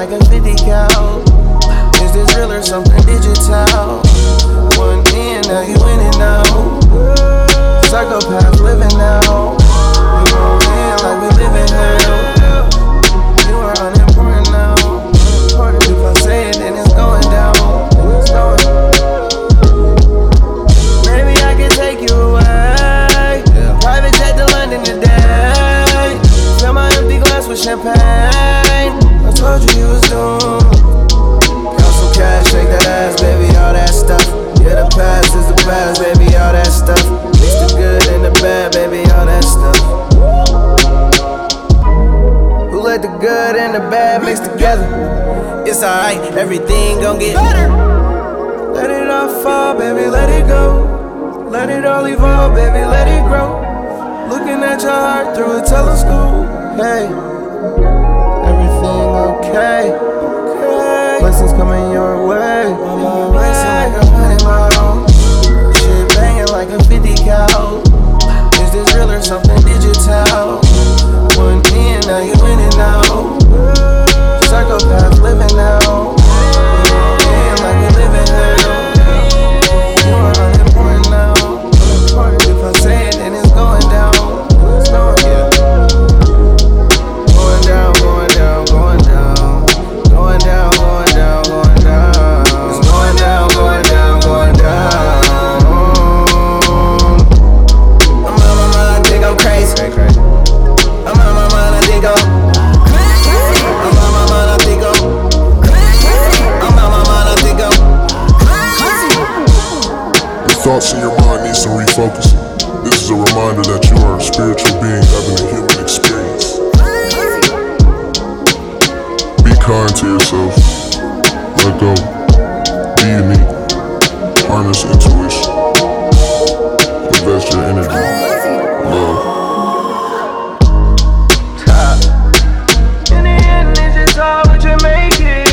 like a 50 cal. Is this real or something digital? 1 million, now you winning now. Psychopath living now. We gon' win like we live in hell. You are unimportant now. If I say it, then it's going down. Maybe I can take you away. Private jet to London today. Fill my empty glass with champagne. I told you you was doomed. Count some cash, shake that ass, baby, all that stuff. Yeah, the past is the past, baby, all that stuff. Mix the good and the bad, baby, all that stuff. Who let the good and the bad mix together? It's alright, everything gon' get better. Let it all fall, baby, let it go. Let it all evolve, baby, let it grow. Looking at your heart through a telescope. Hey, everything okay? Blessings coming your way. Racing like a 100 mile. Shit banging like a 50 cal. Is this real or something digital? 1 million, now you winning now. Psychopath living now. Yeah, like we live in hell. You are unimportant now. If I say it, then it's going down. It's going, yeah. Going down, going down, going down. Going down, going down, going down. It's going down, going down, going down. I'm on my mind, I think I'm crazy. I'm on my mind, I think I'm crazy. I'm on my mind, I think I'm crazy. I'm on my mind, I think I'm crazy. Your thoughts in your mind need some refocusing. This is a reminder that you are a spiritual being having a human experience. Be kind to yourself. Let go. Be unique. Harness intuition. Invest your energy. Love. In the end, it's just all what you make it.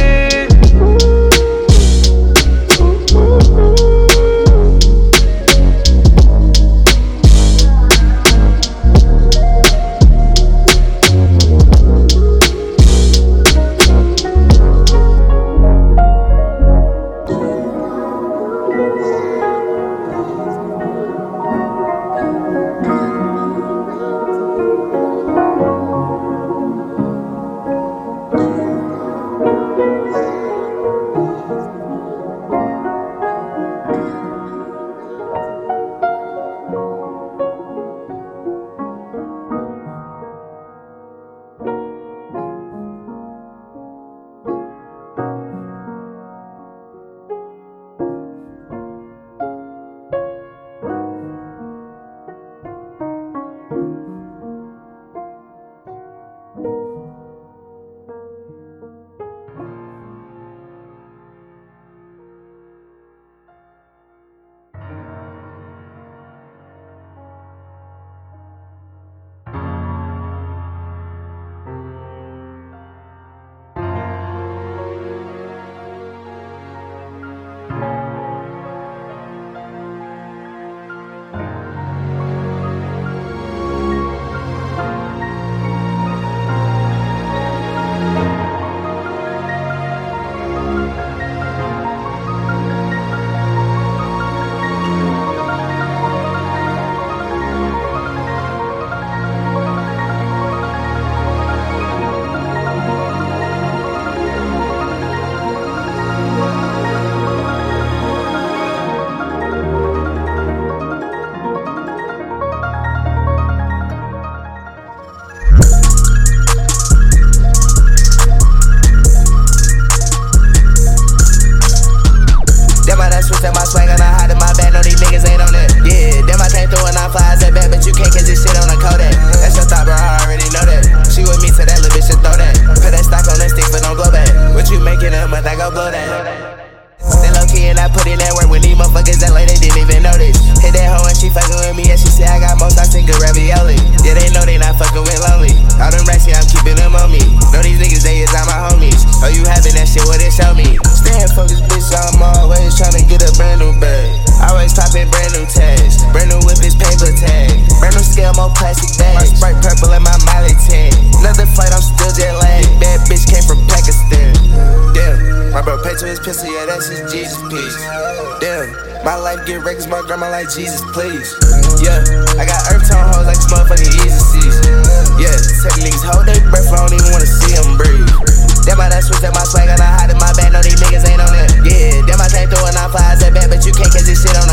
My life get wrecked 'cause my grandma like Jesus, please. Yeah, I got earth tone hoes like this motherfucking easy season. Yeah, tell niggas hold their breath, I don't even wanna see them breathe. Damn, I done switched up my swag and I hide in my bag, no these niggas ain't on that. Yeah, damn, I came through and I flies that bad, but you can't catch this shit on